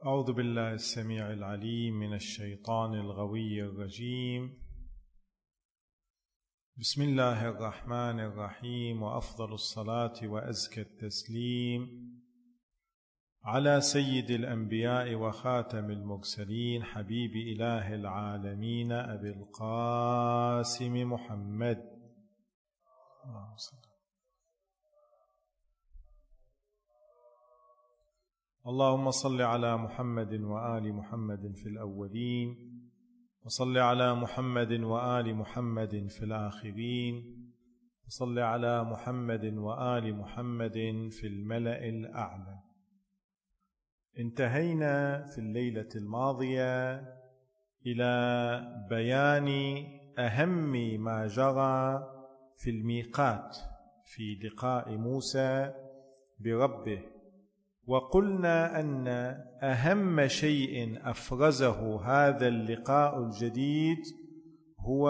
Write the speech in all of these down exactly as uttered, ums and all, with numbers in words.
أعوذ بالله السميع العليم من الشيطان الغوي الرجيم. بسم الله الرحمن الرحيم، وأفضل الصلاة وأزكى التسليم على سيد الأنبياء وخاتم المرسلين حبيب إله العالمين أبي القاسم محمد. اللهم صل على محمد وآل محمد في الأولين، وصل على محمد وآل محمد في الآخرين، وصل على محمد وآل محمد في الملأ الأعلى. انتهينا في الليلة الماضية إلى بيان أهم ما جرى في الميقات في لقاء موسى بربه، وقلنا أن أهم شيء أفرزه هذا اللقاء الجديد هو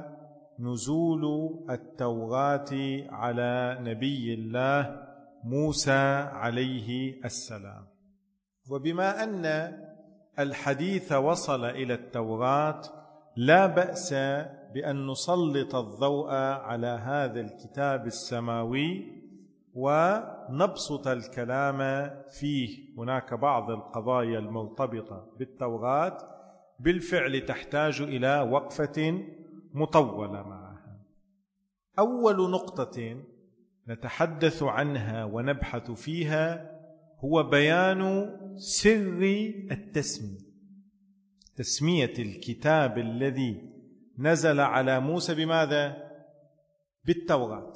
نزول التوراة على نبي الله موسى عليه السلام. وبما أن الحديث وصل إلى التوراة، لا بأس بأن نسلط الضوء على هذا الكتاب السماوي ونبسط الكلام فيه. هناك بعض القضايا المرتبطة بالتوراة بالفعل تحتاج إلى وقفة مطولة معها. أول نقطة نتحدث عنها ونبحث فيها هو بيان سر التسمية، تسمية الكتاب الذي نزل على موسى بماذا؟ بالتوراة.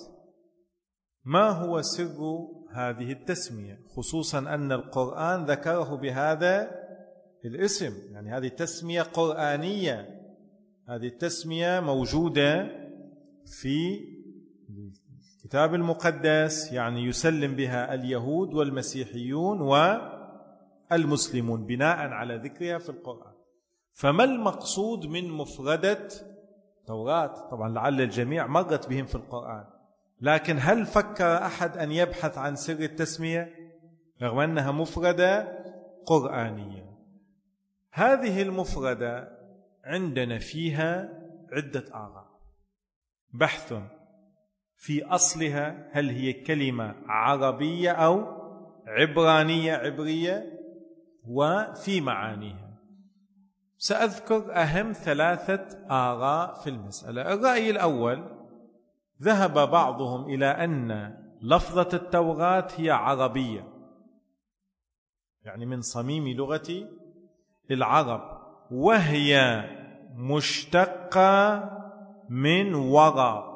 ما هو سر هذه التسمية، خصوصا أن القرآن ذكره بهذا الاسم؟ يعني هذه تسمية قرآنية، هذه التسمية موجودة في الكتاب المقدس، يعني يسلم بها اليهود والمسيحيون والمسلمون بناء على ذكرها في القرآن. فما المقصود من مفردة توراة؟ طبعا لعل الجميع مرت بهم في القرآن، لكن هل فكر أحد أن يبحث عن سر التسمية رغم أنها مفردة قرآنية؟ هذه المفردة عندنا فيها عدة آراء. بحث في أصلها، هل هي كلمة عربية أو عبرانية عبرية، وفي معانيها. سأذكر أهم ثلاثة آراء في المسألة. الرأي الأول، ذهب بعضهم إلى أن لفظة التوراة هي عربية، يعني من صميم لغة العرب، وهي مشتقة من ورى.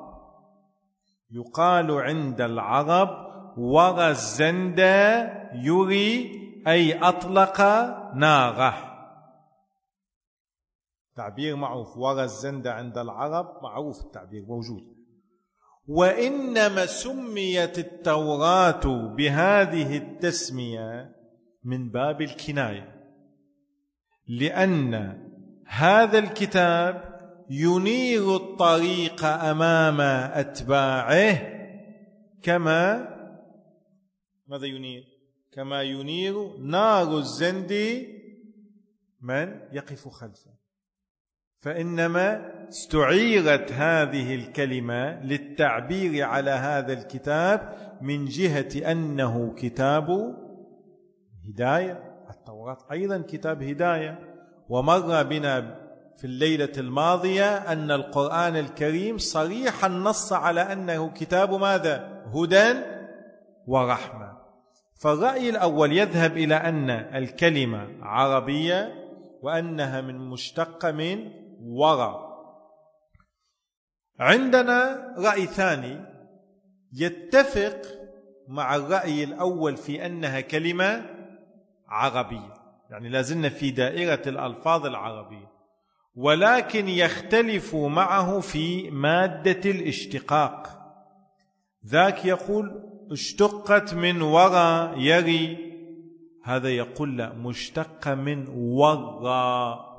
يقال عند العرب ورى الزندى يري، أي أطلق ناره. تعبير معروف، ورى الزندى عند العرب معروف، التعبير موجود. وإنما سميت التوراة بهذه التسمية من باب الكناية، لأن هذا الكتاب ينير الطريق أمام أتباعه كما ماذا ينير؟ كما ينير نار الزند من يقف خلفه. فإنما استعيرت هذه الكلمة للتعبير على هذا الكتاب من جهة أنه كتاب هداية. التوراة أيضا كتاب هداية، ومر بنا في الليلة الماضية أن القرآن الكريم صريحا نص على أنه كتاب ماذا؟ هدى ورحمة. فالرأي الأول يذهب إلى أن الكلمة عربية وأنها من مشتقة من ورى. عندنا رأي ثاني يتفق مع الرأي الأول في أنها كلمة عربية، يعني لازلنا في دائرة الألفاظ العربية، ولكن يختلف معه في مادة الاشتقاق. ذاك يقول اشتقت من ورى يري، هذا يقول لا، مشتقة من ورى.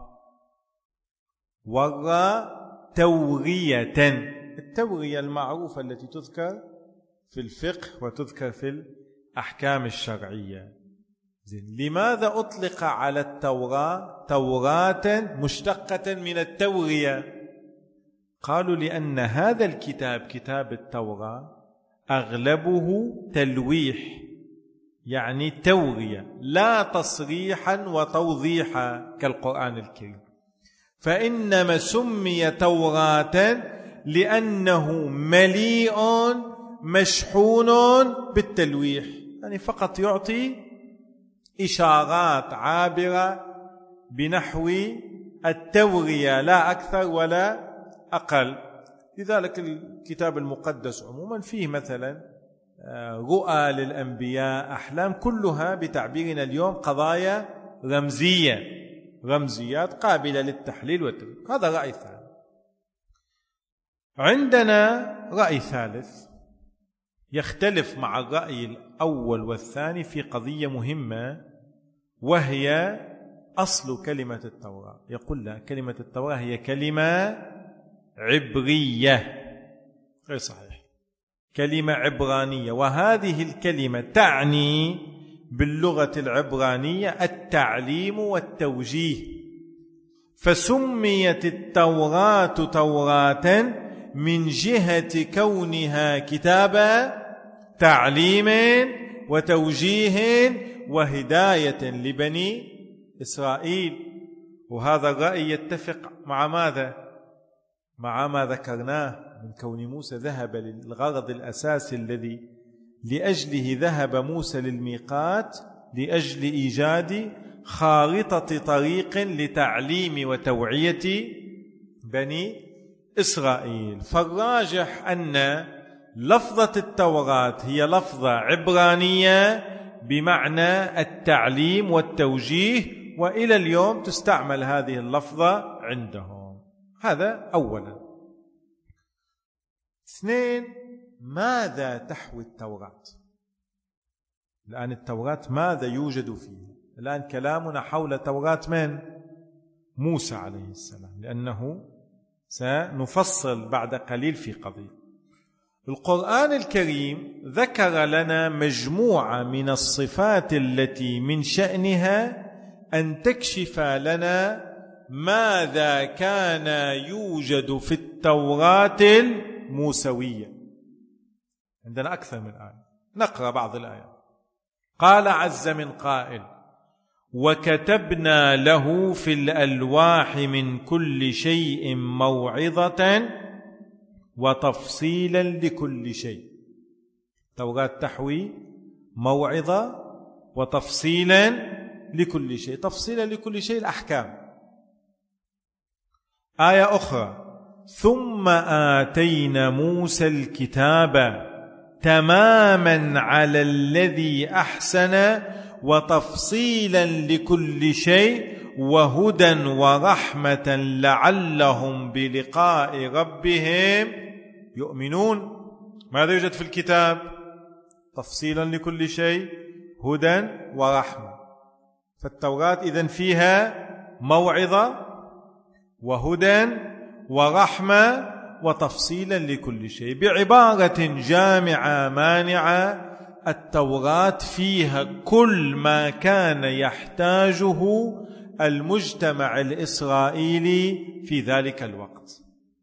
ورى تورية، التورية المعروفة التي تذكر في الفقه وتذكر في الأحكام الشرعية. لماذا أطلق على التوراة توراة مشتقة من التورية؟ قالوا لأن هذا الكتاب كتاب التوراة أغلبه تلويح، يعني تورية لا تصريحا وتوضيحا كالقرآن الكريم، فإنما سمي توراة لأنه مليء مشحون بالتلويح، يعني فقط يعطي إشارات عابرة بنحو التورية لا أكثر ولا أقل. لذلك الكتاب المقدس عموما فيه مثلا رؤى للأنبياء، أحلام، كلها بتعبيرنا اليوم قضايا رمزية، رمزيات قابلة للتحليل والتفكير. هذا رأي ثاني. عندنا رأي ثالث يختلف مع الرأي الأول والثاني في قضية مهمة، وهي أصل كلمة التوراة. يقول لا، كلمة التوراة هي كلمة عبرية، غير صحيح، كلمة عبرانية، وهذه الكلمة تعني باللغة العبرانية التعليم والتوجيه، فسميت التوراة توراة من جهة كونها كتاب تعليم وتوجيه وهداية لبني إسرائيل. وهذا الرأي يتفق مع ماذا؟ مع ما ذكرناه من كون موسى ذهب للغرض الأساسي الذي لأجله ذهب موسى للميقات، لأجل إيجاد خارطة طريق لتعليم وتوعية بني إسرائيل. فالراجح أن لفظة التوراة هي لفظة عبرانية بمعنى التعليم والتوجيه، وإلى اليوم تستعمل هذه اللفظة عندهم. هذا أولا. اثنين، ماذا تحوي التوراة؟ الآن التوراة ماذا يوجد فيها؟ الآن كلامنا حول توراة من؟ موسى عليه السلام، لأنه سنفصل بعد قليل في قضية. القرآن الكريم ذكر لنا مجموعة من الصفات التي من شأنها أن تكشف لنا ماذا كان يوجد في التوراة الموسوية. عندنا أكثر من آية، نقرأ بعض الآيات. قال عز من قائل: وكتبنا له في الألواح من كل شيء موعظة وتفصيلا لكل شيء. التوراة تحوي موعظة وتفصيلا لكل شيء. تفصيلا لكل شيء الأحكام. آية أخرى: ثم آتينا موسى الكتاب تماما على الذي أحسن وتفصيلا لكل شيء وهدى ورحمة لعلهم بلقاء ربهم يؤمنون. ماذا يوجد في الكتاب؟ تفصيلا لكل شيء، هدى ورحمة. فالتوراة إذن فيها موعظة وهدى ورحمة وتفصيلا لكل شيء. بعبارة جامعة مانعة، التوراة فيها كل ما كان يحتاجه المجتمع الإسرائيلي في ذلك الوقت.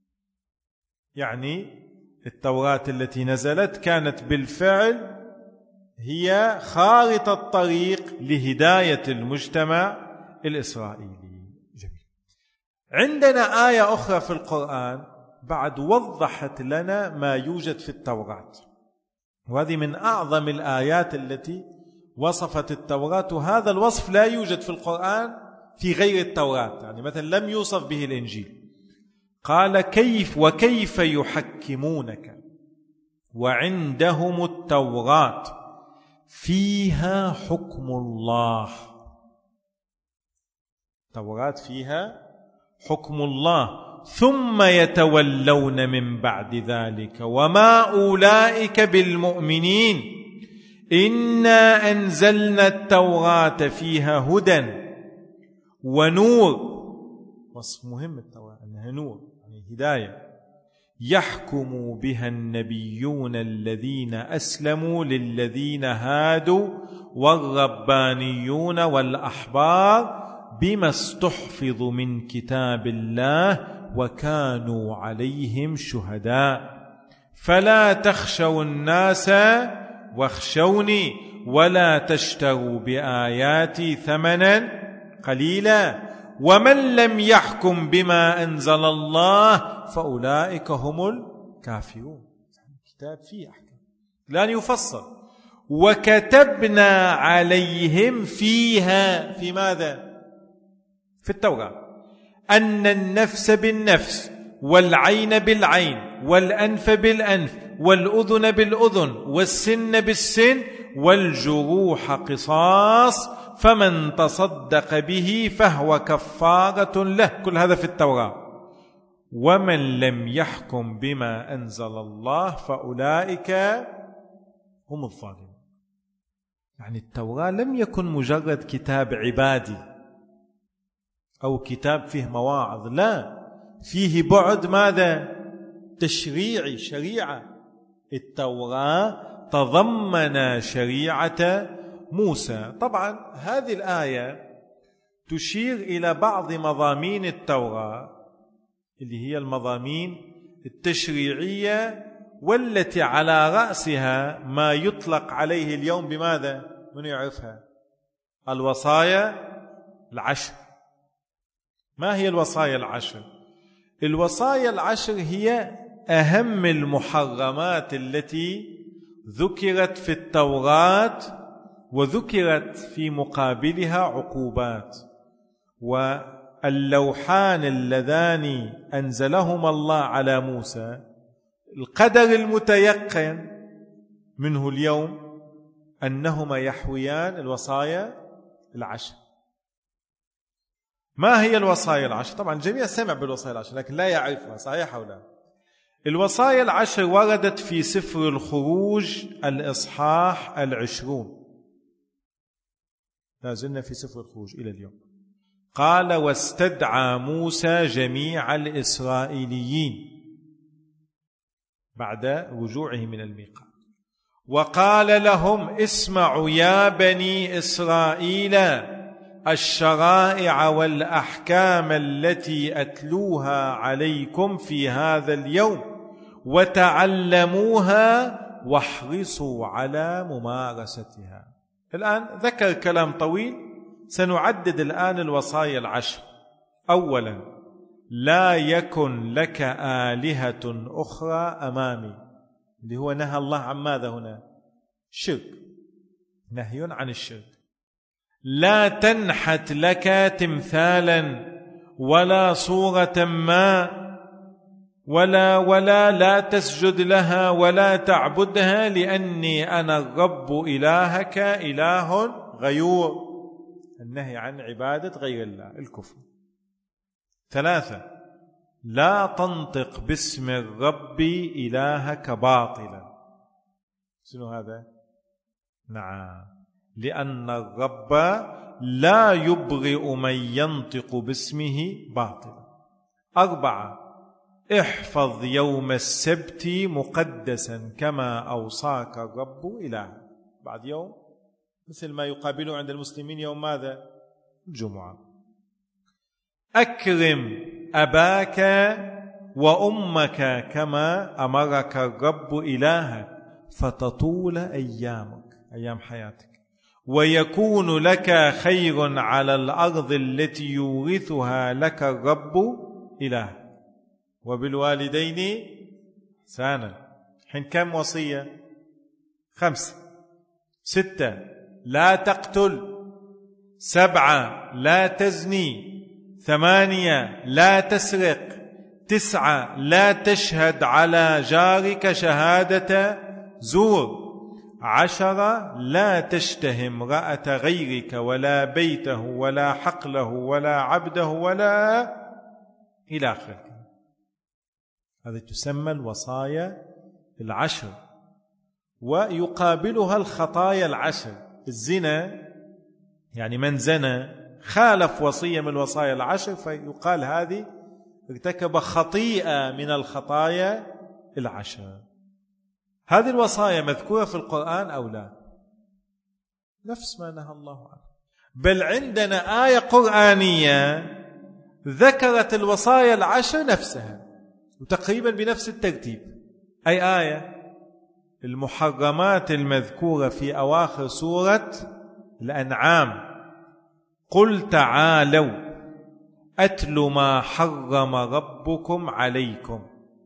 يعني التوراة التي نزلت كانت بالفعل هي خارطة الطريق لهداية المجتمع الإسرائيلي. جميل. عندنا آية أخرى في القرآن بعد وضحت لنا ما يوجد في التوراة، وهذه من أعظم الآيات التي وصفت التوراة، وهذا الوصف لا يوجد في القرآن في غير التوراة، يعني مثلا لم يوصف به الإنجيل. قال: كيف وكيف يحكمونك وعندهم التوراة فيها حكم الله. التوراة فيها حكم الله، ثم يتولون من بعد ذلك وما أولئك بالمؤمنين إنا أنزلنا التوراة فيها هدى ونور. وصف مهم التوراة أنها نور، يعني هداية. يحكم بها النبيون الذين أسلموا للذين هادوا والربانيون والأحبار بما استحفظوا من كتاب الله وكانوا عليهم شهداء فلا تخشوا الناس واخشوني ولا تشتروا بآياتي ثمنا قليلا ومن لم يحكم بما أنزل الله فأولئك هم الكافرون. كتاب فيه أحكام لن يفصل. وكتبنا عليهم فيها، في ماذا؟ في التوراة، أن النفس بالنفس والعين بالعين والأنف بالأنف والأذن بالأذن والسن بالسن والجروح قصاص فمن تصدق به فهو كفارة له. كل هذا في التوراة. ومن لم يحكم بما أنزل الله فأولئك هم الظالمون. يعني التوراة لم يكن مجرد كتاب عبادي أو كتاب فيه مواعظ، لا، فيه بعد ماذا؟ تشريعي، شريعة. التوراة تضمن شريعة موسى. طبعا هذه الآية تشير إلى بعض مضامين التوراة اللي هي المضامين التشريعية، والتي على رأسها ما يطلق عليه اليوم بماذا؟ من يعرفها؟ الوصايا العشر. ما هي الوصايا العشر؟ الوصايا العشر هي أهم المحرمات التي ذكرت في التوراة، وذكرت في مقابلها عقوبات. واللوحان اللذان أنزلهما الله على موسى القدر المتيقن منه اليوم أنهما يحويان الوصايا العشر. ما هي الوصايا العشر؟ طبعا الجميع سمع بالوصايا العشر لكن لا يعرفها، صحيح أو لا؟ الوصايا العشر وردت في سفر الخروج الإصحاح العشرون، لا زلنا في سفر الخروج إلى اليوم. قال: واستدعى موسى جميع الإسرائيليين بعد رجوعه من الميقات وقال لهم: اسمعوا يا بني إسرائيل الشرائع والأحكام التي أتلوها عليكم في هذا اليوم وتعلموها واحرصوا على ممارستها. الآن ذكر كلام طويل، سنعدد الآن الوصايا العشر. أولا: لا يكن لك آلهة أخرى أمامي، اللي هو نهى الله عن ماذا هنا؟ شرك، نهي عن الشرك. لا تنحت لك تمثالا ولا صورة ما ولا ولا لا تسجد لها ولا تعبدها لأني أنا الرب إلهك إله غيور. النهي عن عبادة غير الله، الكفر. ثلاثة: لا تنطق باسم الرب إلهك باطلا. شنو هذا؟ نعم، لأن الرب لا يبرئ من ينطق باسمه باطلا. أربعة: احفظ يوم السبت مقدسا كما أوصاك الرب إلهك. بعد يوم مثل ما يقابله عند المسلمين يوم ماذا؟ الجمعة. أكرم أباك وأمك كما أمرك الرب إلهك فتطول أيامك، أيام حياتك، ويكون لك خير على الأرض التي يورثها لك الرب إلهك. وبالوالدين إحسانا. حين كم وصية؟ خمسة. ستة: لا تقتل. سبعة: لا تزني. ثمانية: لا تسرق. تسعة: لا تشهد على جارك شهادة زور. عشرة: لا تشتهي امرأة غيرك ولا بيته ولا حقله ولا عبده ولا إلى آخره. هذه تسمى الوصايا العشر، ويقابلها الخطايا العشر. الزنا، يعني من زنى خالف وصية من الوصايا العشر فيقال هذه ارتكب خطيئة من الخطايا العشر. هذه الوصايا مذكورة في القرآن أو لا؟ نفس ما نهى الله عنه. بل عندنا آية قرآنية ذكرت الوصايا العشر نفسها وتقريبا بنفس الترتيب. أي آية؟ المحرمات المذكورة في أواخر سورة الأنعام. قل تعالوا أتل ما حرم ربكم عليكم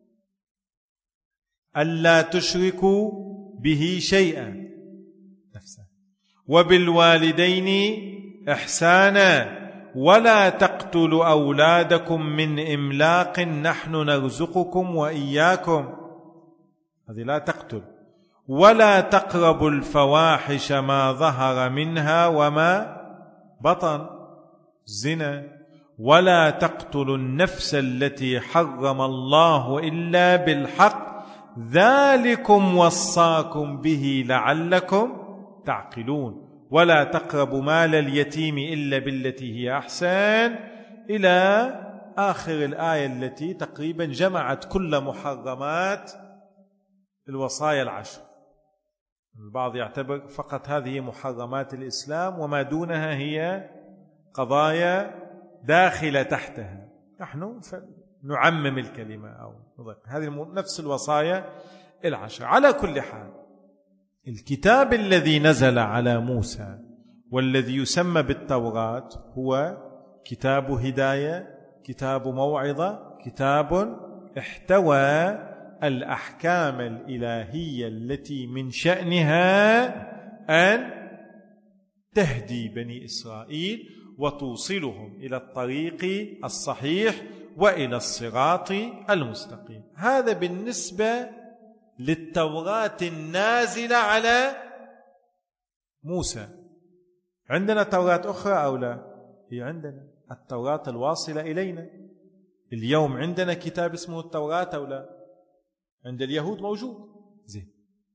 ألا تشركوا به شيئا نفسه وبالوالدين إحسانا ولا تقتلوا أولادكم من إملاق نحن نرزقكم وإياكم. هذه لا تقتل. ولا تقربوا الفواحش ما ظهر منها وما بطن زنا ولا تقتلوا النفس التي حرم الله إلا بالحق ذلكم وصاكم به لعلكم تعقلون. ولا تقربوا مال اليتيم إلا بالتي هي أحسن إلى آخر الآية التي تقريبا جمعت كل محرمات الوصايا العشر. البعض يعتبر فقط هذه محرمات الإسلام وما دونها هي قضايا داخلة تحتها. نحن نعمم الكلمة أو هذه نفس الوصايا العشر. على كل حال الكتاب الذي نزل على موسى والذي يسمى بالتوراة هو كتاب هداية، كتاب موعظة، كتاب احتوى الأحكام الإلهية التي من شأنها أن تهدي بني إسرائيل وتوصلهم إلى الطريق الصحيح وإلى الصراط المستقيم. هذا بالنسبة للتوراة النازلة على موسى. عندنا توراة أخرى أو لا؟ هي عندنا التوراة الواصلة إلينا. اليوم عندنا كتاب اسمه التوراة أو لا؟ عند اليهود موجود. زين،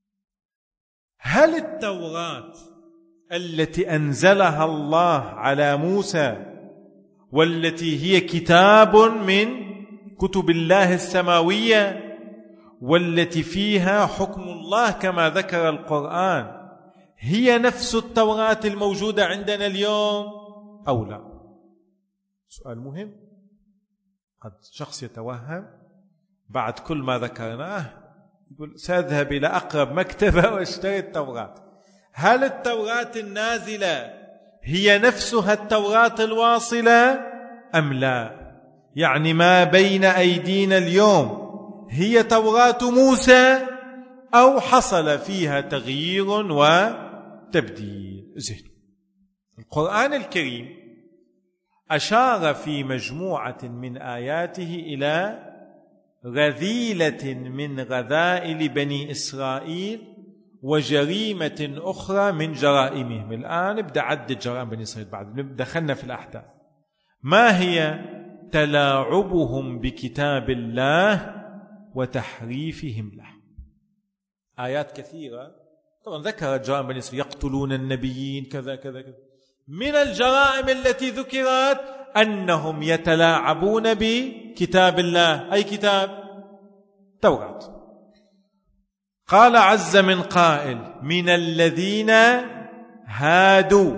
هل التوراة التي أنزلها الله على موسى والتي هي كتاب من كتب الله السماوية والتي فيها حكم الله كما ذكر القرآن هي نفس التوراة الموجودة عندنا اليوم أو لا؟ سؤال مهم. قد شخص يتوهم بعد كل ما ذكرناه يقول سأذهب إلى أقرب مكتبة واشتري التوراة. هل التوراة النازلة هي نفسها التوراة الواصلة أم لا؟ يعني ما بين أيدينا اليوم هي توراة موسى أو حصل فيها تغيير وتبديل؟ زين، القرآن الكريم أشار في مجموعة من آياته إلى رذيلة من رذائل بني إسرائيل وجريمة أخرى من جرائمهم. الآن نبدأ عدد جرائم بني إسرائيل بعد دخلنا في الأحداث. ما هي؟ تلاعبهم بكتاب الله وتحريفهم له. آيات كثيرة طبعا ذكرت جرائم بني إسرائيل، يقتلون النبيين كذا كذا كذا. من الجرائم التي ذكرت أنهم يتلاعبون بكتاب الله. أي كتاب؟ توراة. قال عز من قائل من الذين هادوا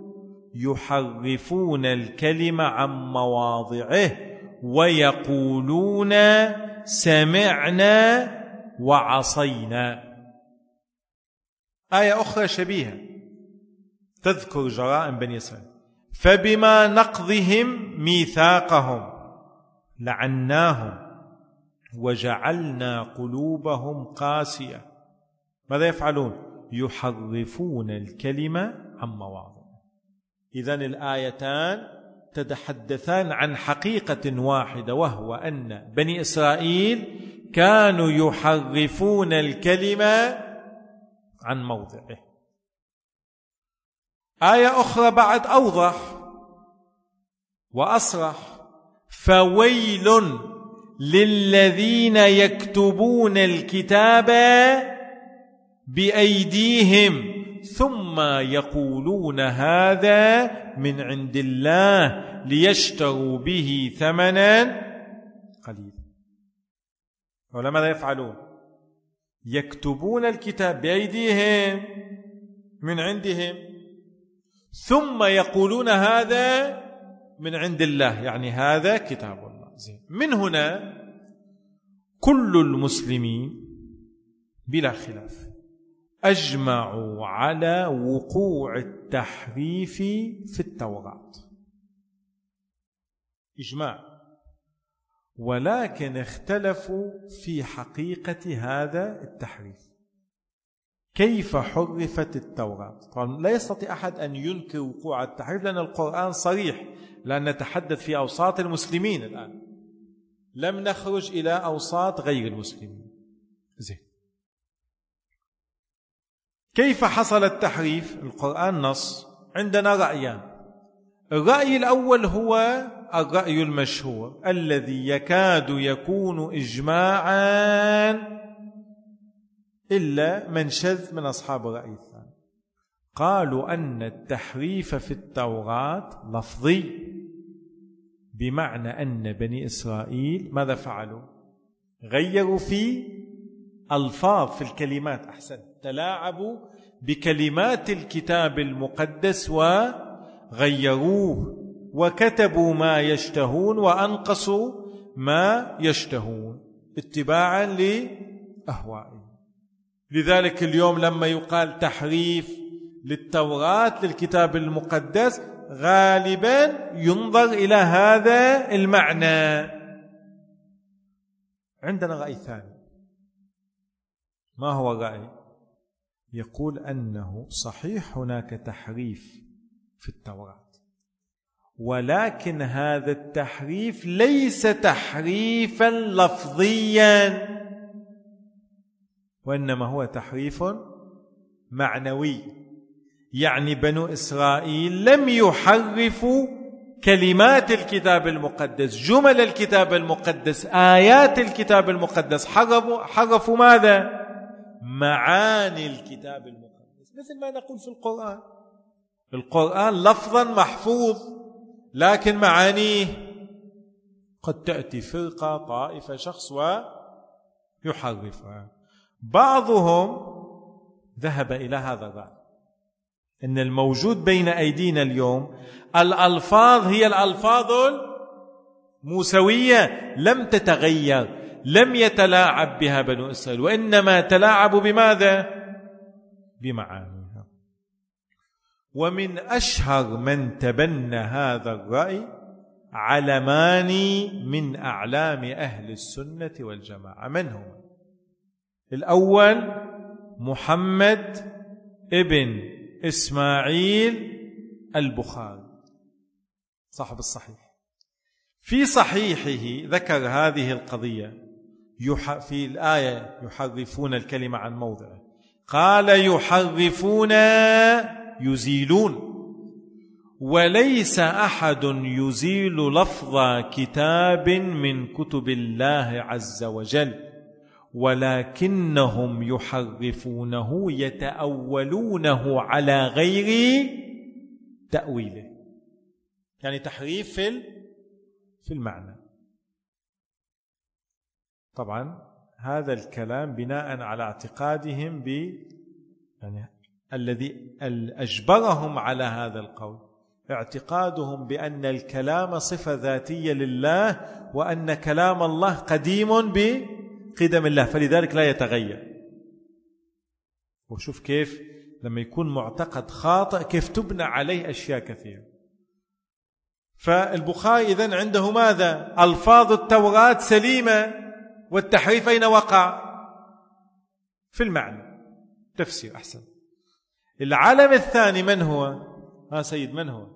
يحرفون الكلمة عن مواضعه ويقولون سمعنا وعصينا. آية أخرى شبيهة تذكر جرائم بني إسرائيل. فبما نقضهم ميثاقهم لعناهم وجعلنا قلوبهم قاسية. ماذا يفعلون؟ يحرفون الكلمة عن مواضعه. إذن الآيتان تتحدثان عن حقيقة واحدة، وهو أن بني إسرائيل كانوا يحرفون الكلمة عن موضعه. آية أخرى بعد أوضح وأصرح. فويل للذين يكتبون الكتاب بأيديهم ثم يقولون هذا من عند الله ليشتروا به ثمنا قليلا. ولماذا يفعلون؟ يكتبون الكتاب بأيديهم من عندهم ثم يقولون هذا من عند الله، يعني هذا كتاب الله. زين. من هنا كل المسلمين بلا خلاف أجمعوا على وقوع التحريف في التوراة، إجماع، ولكن اختلفوا في حقيقة هذا التحريف. كيف حرفت التوراة؟ طبعا لا يستطيع أحد أن ينكر وقوع التحريف، لأن القرآن صريح، لأن نتحدث في أوساط المسلمين الآن، لم نخرج إلى أوساط غير المسلمين. زين. كيف حصل التحريف؟ القرآن نص، عندنا رأيان. الرأي الأول هو الرأي المشهور الذي يكاد يكون إجماعا إلا من شذ من أصحاب الرأي الثاني، قالوا أن التحريف في التوراة لفظي، بمعنى أن بني إسرائيل ماذا فعلوا؟ غيروا في ألفاظ، في الكلمات، أحسن، تلاعبوا بكلمات الكتاب المقدس وغيروه، وكتبوا ما يشتهون وأنقصوا ما يشتهون اتباعا لأهوائهم. لذلك اليوم لما يقال تحريف للتوراة للكتاب المقدس غالبا ينظر إلى هذا المعنى. عندنا رأي ثاني. ما هو الرأي؟ يقول أنه صحيح هناك تحريف في التوراة، ولكن هذا التحريف ليس تحريفا لفظيا، وإنما هو تحريف معنوي. يعني بنو إسرائيل لم يحرفوا كلمات الكتاب المقدس، جمل الكتاب المقدس، آيات الكتاب المقدس، حرفوا, حرفوا ماذا؟ معاني الكتاب المقدس، مثل ما نقول في القرآن. القرآن لفظا محفوظ، لكن معانيه قد تأتي فرقة، طائفة، شخص ويحرفها. بعضهم ذهب إلى هذا الرأي، إن الموجود بين أيدينا اليوم الألفاظ هي الألفاظ الموسوية، لم تتغير، لم يتلاعب بها بنو إسرائيل، وإنما تلاعبوا بماذا؟ بمعانيها. ومن أشهر من تبنى هذا الرأي علمان من أعلام أهل السنة والجماعة. من هو؟ الأول محمد ابن إسماعيل البخاري صاحب الصحيح. في صحيحه ذكر هذه القضية في الآية يحرفون الكلمة عن موضعه، قال يحرفون يزيلون، وليس أحد يزيل لفظ كتاب من كتب الله عز وجل، ولكنهم يحرفونه يتأولونه على غير تأويله، يعني تحريف في المعنى. طبعا هذا الكلام بناء على اعتقادهم ب يعني الذي أجبرهم على هذا القول، اعتقادهم بأن الكلام صفة ذاتية لله، وأن كلام الله قديم بقدم الله، فلذلك لا يتغير. وشوف كيف لما يكون معتقد خاطئ كيف تبنى عليه أشياء كثيرة. فالبخاري إذن عنده ماذا؟ ألفاظ التوراة سليمة، والتحريف أين وقع؟ في المعنى، تفسير. أحسن. العالم الثاني من هو؟ ها سيد، من هو؟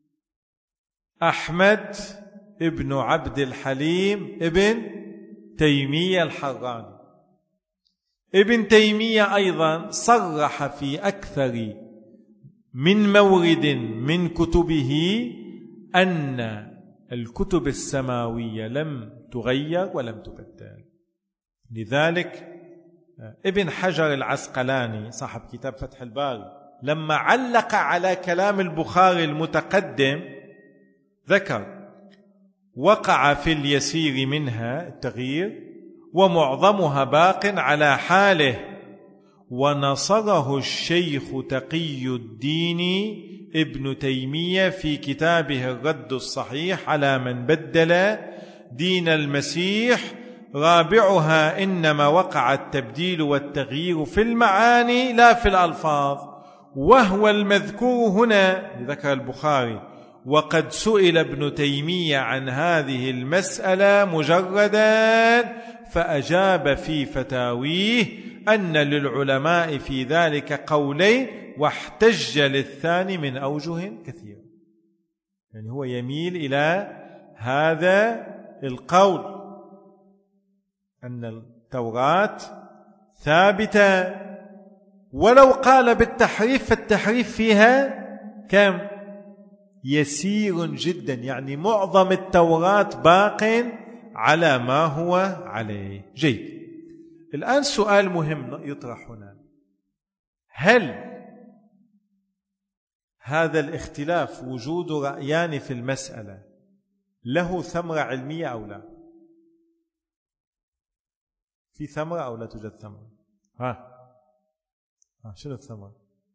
أحمد ابن عبد الحليم ابن تيمية الحراني. ابن تيمية أيضا صرح في أكثر من مورد من كتبه أن الكتب السماوية لم تغير ولم تبدل. لذلك ابن حجر العسقلاني صاحب كتاب فتح الباري لما علق على كلام البخاري المتقدم ذكر وقع في اليسير منها التغيير ومعظمها باق على حاله، ونصره الشيخ تقي الدين ابن تيمية في كتابه الرد الصحيح على من بدل دين المسيح. رابعها إنما وقع التبديل والتغيير في المعاني لا في الألفاظ، وهو المذكور هنا. ذكر البخاري: وقد سئل ابن تيمية عن هذه المسألة مجردا فأجاب في فتاويه أن للعلماء في ذلك قولين واحتج للثاني من أوجه كثيرة. يعني هو يميل إلى هذا القول أن التوراة ثابتة، ولو قال بالتحريف فالتحريف فيها كم؟ يسير جدا، يعني معظم التوراة باق على ما هو عليه. جيد. الآن سؤال مهم يطرح هنا: هل هذا الاختلاف وجود رأيان في المسألة له ثمرة علمية أو لا؟ في ثمرة أو لا توجد ثمرة؟ ها ها شنو الثمرة؟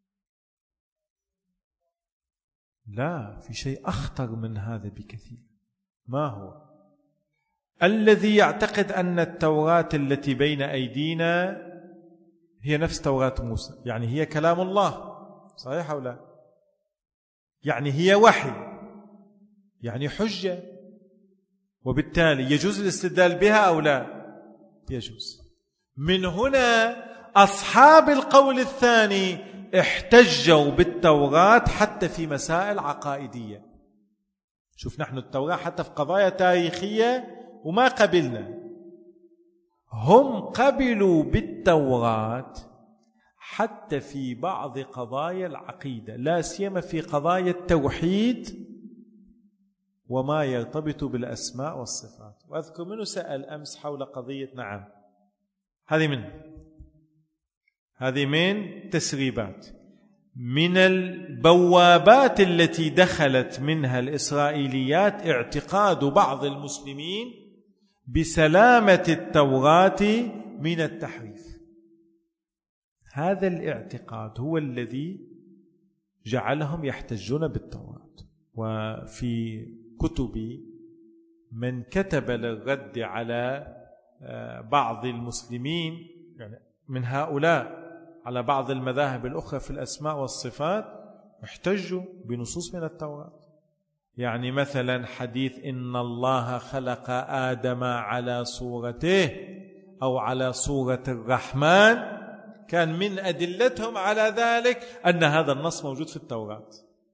لا، في شيء أخطر من هذا بكثير. ما هو؟ الذي يعتقد أن التوراة التي بين أيدينا هي نفس توراة موسى، يعني هي كلام الله، صحيح أو لا؟ يعني هي وحي، يعني حجة، وبالتالي يجوز الاستدلال بها أو لا؟ يجوز. من هنا أصحاب القول الثاني احتجوا بالتوراة حتى في مسائل عقائدية. شوف، نحن التوراة حتى في قضايا تاريخية وما قبلنا، هم قبلوا بالتوراة حتى في بعض قضايا العقيدة، لا سيما في قضايا التوحيد وما يرتبط بالأسماء والصفات. وأذكر منه سأل أمس حول قضية نعم، هذه من هذه من تسريبات من البوابات التي دخلت منها الإسرائيليات اعتقاد بعض المسلمين بسلامة التوراة من التحريف. هذا الاعتقاد هو الذي جعلهم يحتجون بالتوراة. وفي كتب من كتب للرد على بعض المسلمين، يعني من هؤلاء، على بعض المذاهب الأخرى في الأسماء والصفات، احتجوا بنصوص من التوراة. يعني مثلا حديث إن الله خلق آدم على صورته أو على صورة الرحمن، كان من أدلتهم على ذلك أن هذا النص موجود في التوراة.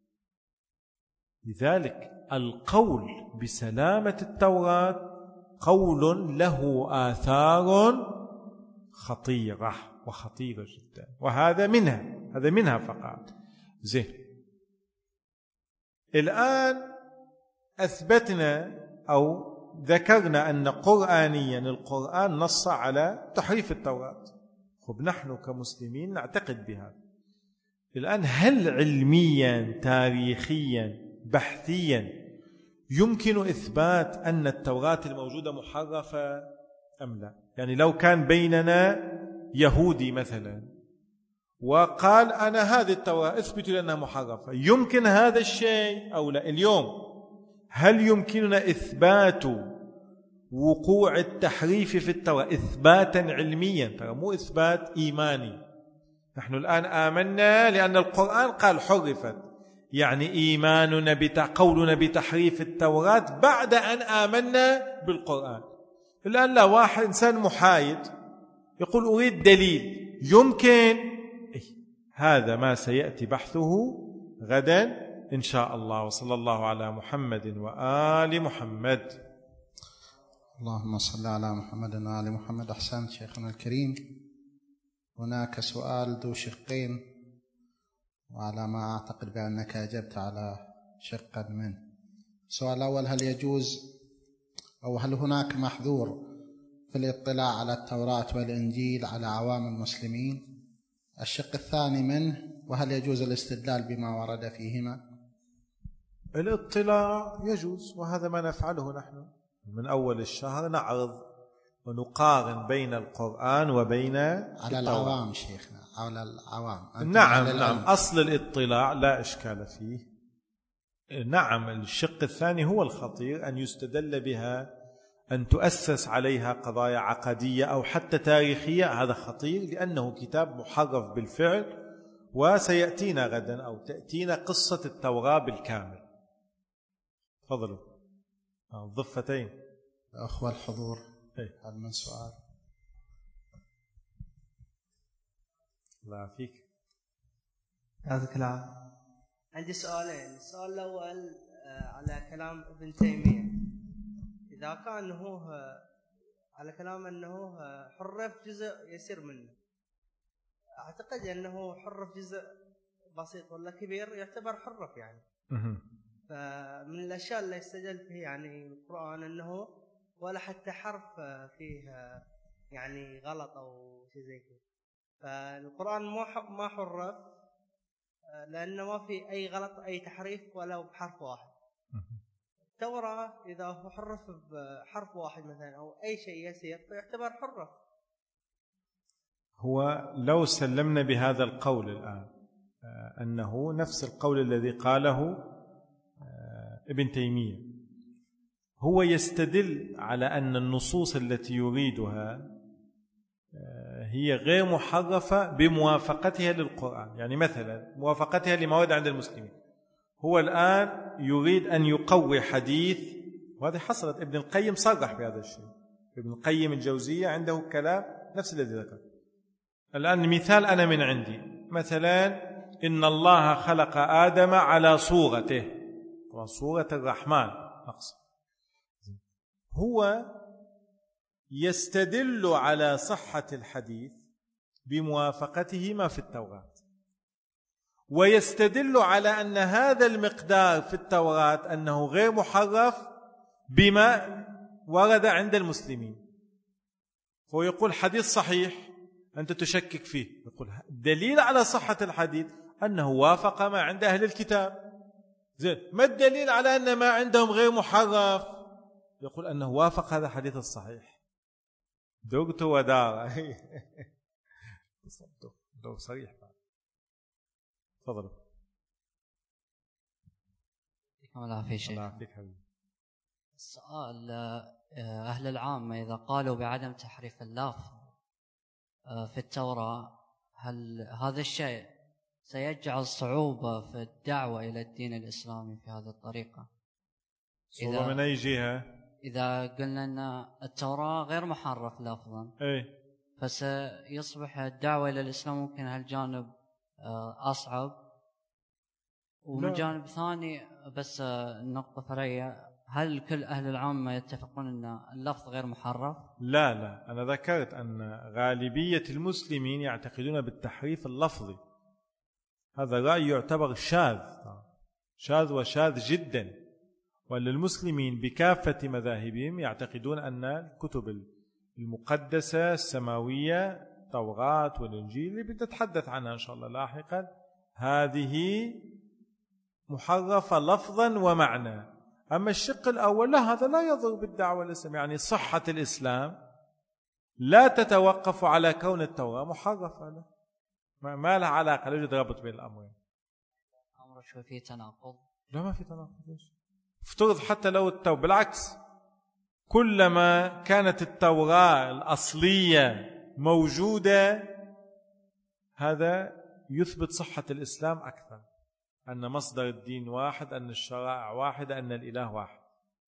لذلك القول بسلامة التوراة قول له آثار خطيرة وخطيرة جدا، وهذا منها هذا منها فقط. زين، الآن أثبتنا أو ذكرنا أن قرآنيا القرآن نص على تحريف التوراة. خب، نحن كمسلمين نعتقد بهذا. الآن هل علميا تاريخيا بحثيا يمكن إثبات أن التوراة الموجودة محرفة أم لا؟ يعني لو كان بيننا يهودي مثلا وقال أنا هذه التوراة اثبتوا لأنها محرفة، يمكن هذا الشيء أو لا؟ اليوم هل يمكننا إثبات وقوع التحريف في التوراة إثباتا علميا؟ ترى مو إثبات إيماني. نحن الآن آمنا لأن القرآن قال حرفت، يعني إيماننا بقولنا بتحريف التوراة بعد أن آمنا بالقرآن. الآن لا، واحد إنسان محايد يقول أريد دليل، يمكن إيه؟ هذا ما سيأتي بحثه غدا إن شاء الله. وصلى الله على محمد وآل محمد. اللهم صل على محمد وآل محمد. أحسنت شيخنا الكريم. هناك سؤال ذو شقين، وعلى ما أعتقد بأنك أجبت على شقا منه. السؤال الأول: هل يجوز أو هل هناك محذور في الاطلاع على التوراة والإنجيل على عوام المسلمين؟ الشق الثاني منه: وهل يجوز الاستدلال بما ورد فيهما؟ الاطلاع يجوز، وهذا ما نفعله نحن من أول الشهر. نعرض ونقارن بين القرآن وبين على العوام شيخنا، على العوام. نعم نعم، أصل الاطلاع لا إشكال فيه. نعم، الشق الثاني هو الخطير، أن يستدل بها، أن تؤسس عليها قضايا عقدية أو حتى تاريخية، هذا خطير لأنه كتاب محرف بالفعل. وسيأتينا غدا أو تأتينا قصة التوراة بالكامل. تفضلوا الضفتين أخوة الحضور. إيه؟ هل من سؤال؟ الله يعافيك. هذا كلام. عندي سؤالين. السؤال الأول على كلام ابن تيمية، إذا كان هو على كلام أنه حرف جزء يسير منه، أعتقد أنه حرف جزء بسيط ولا كبير يعتبر حرف يعني. فمن الأشياء اللي استدل فيه يعني القرآن أنه ولا حتى حرف فيه يعني غلط أو شيء زي كذا. فالقرآن ما حرف لأنه ما في أي غلط أي تحريف ولا بحرف واحد. التوراة إذا هو حرف بحرف واحد مثلا أو أي شيء يسير فيعتبر حرف. هو لو سلمنا بهذا القول الآن أنه نفس القول الذي قاله ابن تيمية، هو يستدل على أن النصوص التي يريدها هي غير محرفة بموافقتها للقرآن. يعني مثلا موافقتها لما ورد عند المسلمين. هو الآن يريد أن يقوي حديث، وهذه حصلت، ابن القيم صرح بهذا الشيء. ابن القيم الجوزية عنده كلام نفس الذي ذكر. الآن مثال أنا من عندي، مثلا إن الله خلق آدم على صورته، صورة الرحمن أقصد. هو يستدل على صحة الحديث بموافقته ما في التوراة، ويستدل على أن هذا المقدار في التوراة أنه غير محرف بما ورد عند المسلمين. فهو يقول حديث صحيح أنت تشكك فيه، يقول دليل على صحة الحديث أنه وافق ما عند أهل الكتاب. زين، ما الدليل على أن ما عندهم غير محرف؟ يقول أنه وافق هذا الحديث الصحيح. دقت ودار دق صريح. تفضل. الله في شيء. السؤال، أهل العامة إذا قالوا بعدم تحريف اللفظ في التوراة، هل هذا الشيء سيجعل صعوبة في الدعوة إلى الدين الإسلامي في هذه الطريقة؟ صعوبة من أي جهة؟ إذا قلنا أن التوراة غير محرف لفظا، إيه؟ فسيصبح الدعوة إلى الإسلام ممكن هالجانب أصعب. ومن جانب ثاني بس النقطة فرعية، هل كل أهل العامة يتفقون أن اللفظ غير محرف؟ لا لا، أنا ذكرت أن غالبية المسلمين يعتقدون بالتحريف اللفظي. هذا رأي يعتبر شاذ شاذ وشاذ جدا. وللمسلمين بكافة مذاهبهم يعتقدون أن الكتب المقدسة السماوية، التوراة والإنجيل اللي بتتحدث عنها إن شاء الله لاحقا، هذه محرفة لفظا ومعنى. أما الشق الأول لا، هذا لا يضر بالدعوة الإسلامية. يعني صحة الإسلام لا تتوقف على كون التوراة محرفة، لا، ما لها علاقة، لا يوجد رابط بين الأمرين. أمر شو في تناقض؟ لا، ما في تناقض. ليش؟ افترض حتى لو التوراة، بالعكس، كلما كانت التوراة الأصلية موجودة هذا يثبت صحة الإسلام أكثر، أن مصدر الدين واحد، أن الشرائع واحدة، أن الإله واحد.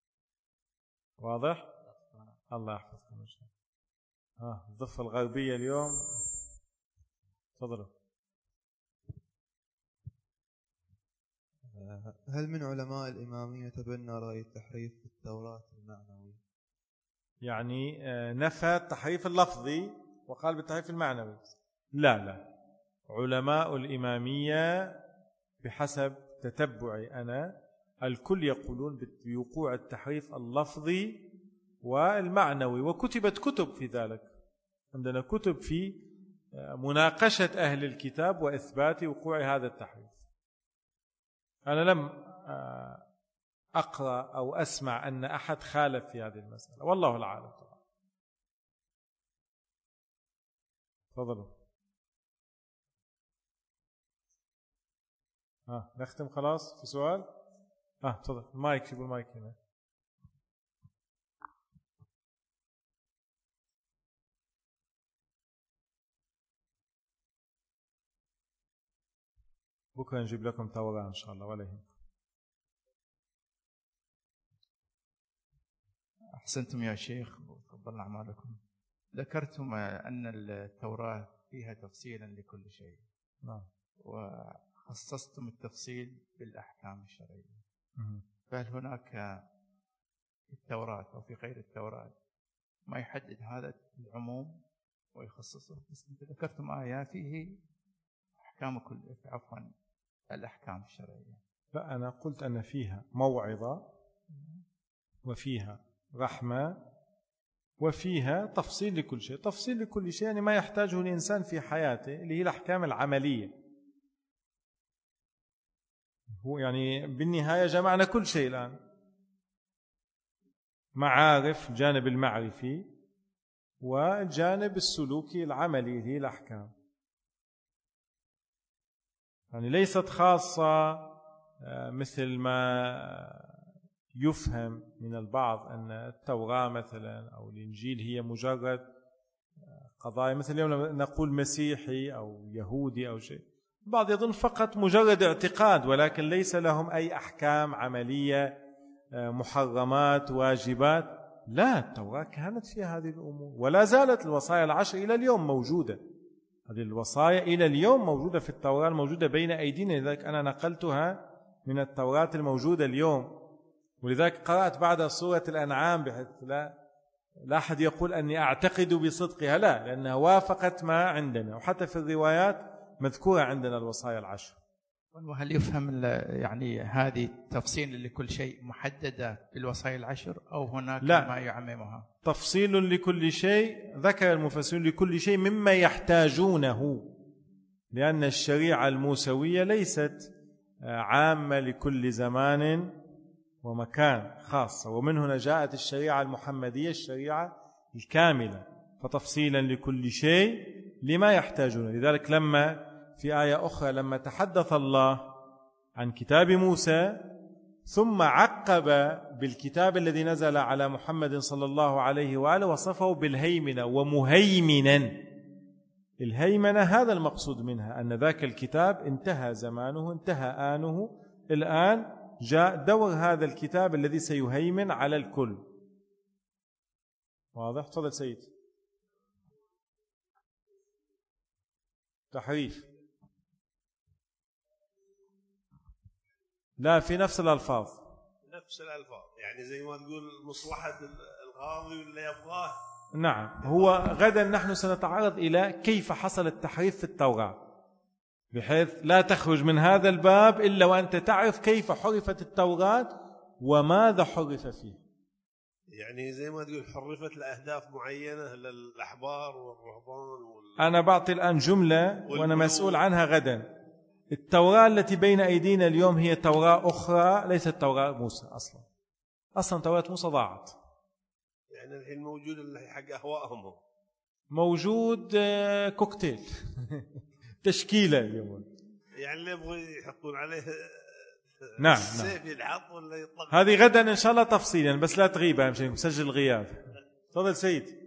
واضح؟ الله يحفظكم إن شاء الله. ها الضفة الغربية اليوم. تفضلوا. هل من علماء الإمامية تبنى رأي التحريف في التوراة المعنوي؟ يعني نفى التحريف اللفظي وقال بالتحريف المعنوي؟ لا لا، علماء الإمامية بحسب تتبعي أنا الكل يقولون بوقوع التحريف اللفظي والمعنوي، وكتبت كتب في ذلك. عندنا كتب في مناقشة أهل الكتاب وإثبات وقوع هذا التحريف. أنا لم أقرأ أو أسمع أن أحد خالف في هذه المسألة، والله العالم. تفضلوا. ها نختم خلاص. في سؤال؟ اه تفضل. المايك، شوفوا المايك هنا. بكره نجيب لكم توراة ان شاء الله ولا يهمكم. أحسنتم يا شيخ وتقبل أعمالكم. ذكرتم أن التوراة فيها تفصيلا لكل شيء. نعم. وخصصتم التفصيل بالأحكام الشرعية. فهل هناك في التوراة أو في غير التوراة ما يحدد هذا العموم ويخصصه؟ بس ذكرتم آية فيه أحكام كل عفوا الأحكام الشرعية. لا، أنا قلت أن فيها موعظة وفيها رحمة وفيها تفصيل لكل شيء. تفصيل لكل شيء يعني ما يحتاجه الإنسان في حياته، اللي هي الأحكام العملية. هو يعني بالنهاية جمعنا كل شيء الآن، معارف الجانب المعرفي والجانب السلوكي العملي اللي هي الأحكام. يعني ليست خاصة مثل ما يفهم من البعض أن التوراة مثلا أو الإنجيل هي مجرد قضايا، مثل اليوم نقول مسيحي أو يهودي أو شيء، البعض يظن فقط مجرد اعتقاد، ولكن ليس لهم أي أحكام عملية، محرمات، واجبات. لا، التوراة كانت فيها هذه الأمور، ولا زالت الوصايا العشر إلى اليوم موجودة. هذه الوصايا إلى اليوم موجودة في التوراة الموجودة بين أيدينا، لذلك أنا نقلتها من التوراة الموجودة اليوم. ولذلك قرأت بعد سورة الأنعام بحيث لا لا أحد يقول أني أعتقد بصدقها، لا، لأنها وافقت ما عندنا، وحتى في الروايات مذكورة عندنا الوصايا العشر. وهل يفهم يعني هذه تفصيل لكل شيء محددة بالوصايا العشر أو هناك لا، ما يعممها؟ تفصيل لكل شيء، ذكر المفسرون لكل شيء مما يحتاجونه، لأن الشريعة الموسوية ليست عامة لكل زمان ومكان، خاصة، ومن هنا جاءت الشريعة المحمدية الشريعة الكاملة، فتفصيلا لكل شيء لما يحتاجون. لذلك لما في آية أخرى لما تحدث الله عن كتاب موسى ثم عقب بالكتاب الذي نزل على محمد صلى الله عليه وآله وصفه بالهيمنة ومهيمنا. الهيمنة هذا المقصود منها، أن ذاك الكتاب انتهى زمانه، انتهى آنه، الآن جاء دور هذا الكتاب الذي سيهيمن على الكل. واضح؟ تفضل سيد. تحريف؟ لا، في نفس الألفاظ. نفس الألفاظ، يعني زي ما تقول مصلحة الغاضي اللي يبغاه. نعم. هو غدا نحن سنتعرض إلى كيف حصل التحريف في التوراة، بحيث لا تخرج من هذا الباب إلا وأنت تعرف كيف حرفت التوراة وماذا حرف فيه. يعني زي ما تقول حرفت لأهداف معينة للأحبار والرهبان وال... أنا بعطي الآن جملة وأنا مسؤول عنها غدا. التوراة التي بين أيدينا اليوم هي توراة أخرى، ليست توراة موسى أصلا. أصلا توراة موسى ضاعت. يعني الحين موجود اللي حق أهوائهم، موجود كوكتيل تشكيلة اليوم، يعني اللي يبغوا يحطون عليه نعم السيف ينحط ولا يطلق. هذه غدا إن شاء الله تفصيلا، بس لا تغيب، أهم شيء مسجل الغياب. تفضل سيد.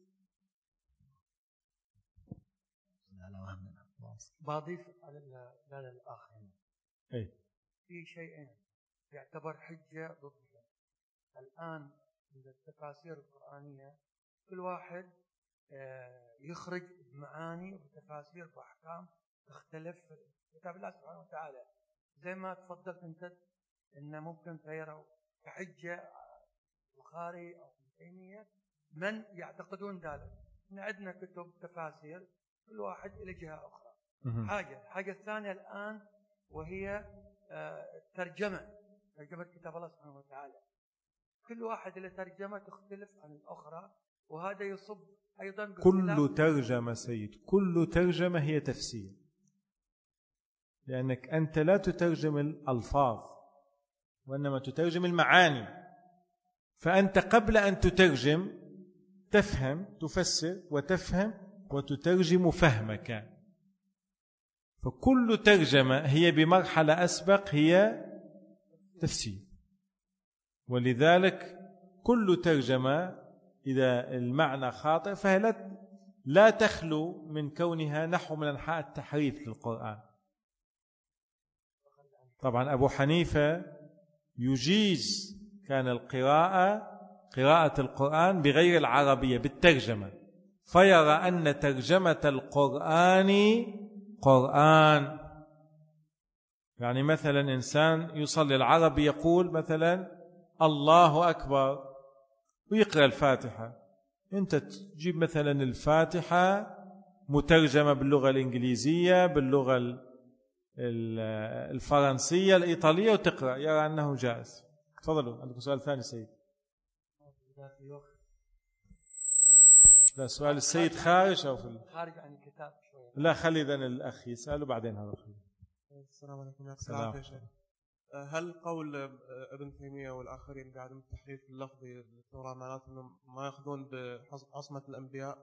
بضيف على على الأخ هنا. إيه؟ في شيئين يعتبر حجة ضده. الآن عند التفاسير القرآنية كل واحد يخرج بمعاني وتفاسير وأحكام تختلف في كتاب الله سبحانه وتعالى، زي ما تفضلت أنت إن ممكن تيروا كحجة البخاري أو ابن تيمية من يعتقدون ذلك. إن عندنا كتب تفاسير كل واحد إلى جهة أخرى. حاجة الحاجة الثانية الآن وهي ترجمة ترجمة كتاب الله سبحانه وتعالى، كل واحد إلى ترجمة تختلف عن الأخرى، وهذا يصب أيضا كل ترجمة سيد، كل ترجمة هي تفسير، لأنك أنت لا تترجم الألفاظ وإنما تترجم المعاني. فأنت قبل أن تترجم تفهم، تفسر وتفهم وتترجم فهمك. فكل ترجمة هي بمرحلة أسبق هي تفسير، ولذلك كل ترجمة إذا المعنى خاطئ فهي لا تخلو من كونها نحو من أنحاء التحريف للقرآن. طبعا أبو حنيفة يجيز كان القراءة قراءة القرآن بغير العربية بالترجمة، فيرى أن ترجمة القرآن قرآن. يعني مثلا إنسان يصلي العربي يقول مثلا الله أكبر ويقرأ الفاتحة، أنت تجيب مثلا الفاتحة مترجمة باللغة الإنجليزية باللغة الفرنسية الإيطالية وتقرأ، يرى أنه جائز. تفضلوا، عندكم سؤال ثاني سيد؟ لا، سؤال السيد خارج أو في خارج عن الكتاب شوية. لا، خلي ذن الأخ يسأل وبعدين هذا. السلام عليكم. السلام عليكم. هل قول ابن تيمية والآخرين بعدم التحريف اللفظي للتوراة معناته أنهم ما يأخذون بعصمة الأنبياء؟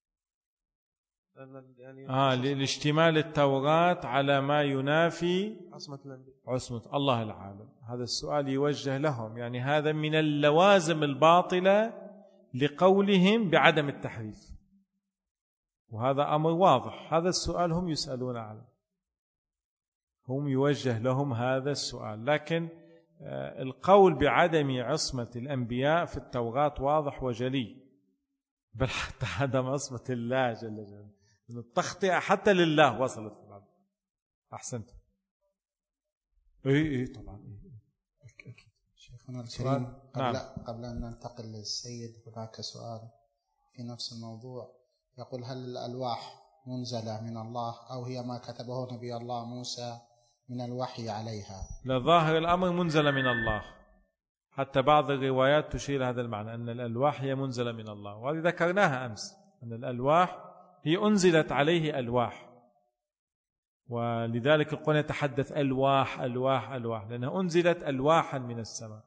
يعني آه لاشتمال التوراة على ما ينافي عصمة الأنبياء، عصمة الله العالم. هذا السؤال يوجه لهم، يعني هذا من اللوازم الباطلة لقولهم بعدم التحريف، وهذا أمر واضح. هذا السؤال هم يسألون عنه، هم يوجه لهم هذا السؤال. لكن القول بعدم عصمة الأنبياء في التوراة واضح وجلي، بل حتى عدم عصمة الله جل جلاله، التخطئة حتى لله وصلت. أحسنت. إيه إيه طبعا إيه. أكيد. شيخنا الكريم، قبل, نعم. قبل أن ننتقل للسيد هناك سؤال في نفس الموضوع يقول: هل الألواح منزلة من الله أو هي ما كتبه نبي الله موسى من الوحي عليها؟ لا، ظاهر الأمر منزل من الله، حتى بعض الروايات تشير هذا المعنى أن الألواح هي منزلة من الله، وهذه ذكرناها أمس أن الألواح هي أنزلت عليه ألواح، ولذلك القرآن يتحدث ألواح ألواح ألواح لأنها أنزلت ألواحا من السماء.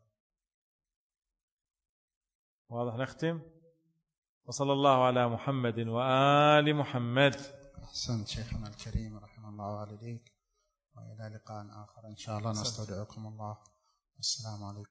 واضح؟ نختم. وصلى الله على محمد وآل محمد. أحسنت شيخنا الكريم رحمه الله والديك، وإلى لقاء آخر إن شاء الله نستودعكم الله. السلام عليكم.